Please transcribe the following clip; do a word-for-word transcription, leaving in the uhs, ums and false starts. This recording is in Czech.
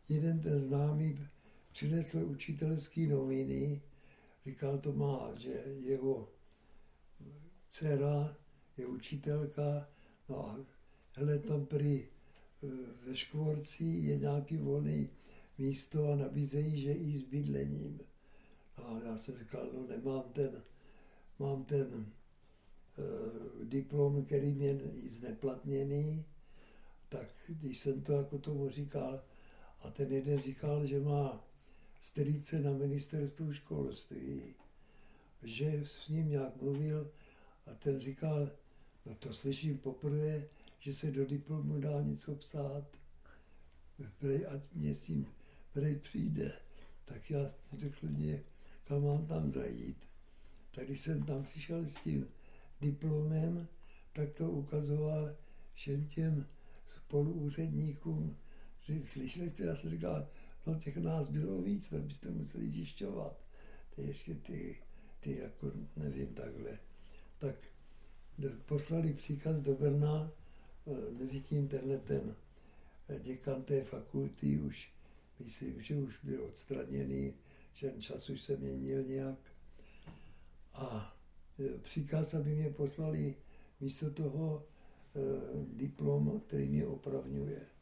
jeden ten známý přinesl učitelský noviny, říkal to má, že jeho dcera je učitelka, no a hele, tam prý ve Škvorci je nějaký volný místo a nabízejí, že i s bydlením. A já jsem říkal, no nemám ten, mám ten uh, diplom, který mě je zneplatněný, tak když jsem to jako tomu říkal, a ten jeden říkal, že má strýce na ministerstvu školství, že s ním nějak mluvil a ten říkal, no to slyším poprvé, že se do diplomu dá něco psát, prej, ať mě s tím prej přijde. Tak já řekl mě, kam mám tam zajít. Tak když jsem tam přišel s tím diplomem, tak to ukazoval všem těm spoluúředníkům, že slyšeli jste, já jsem říkal, no těch nás bylo víc, tak byste museli zjišťovat. Ty ještě ty, ty jako nevím takhle. Tak poslali příkaz do Brna, mezi tím tenhle ten děkan té fakulty už, myslím, že už byl odstraněný, že ten čas už se měnil nějak. A příkaz, aby mě poslali místo toho diplom, který mě opravňuje.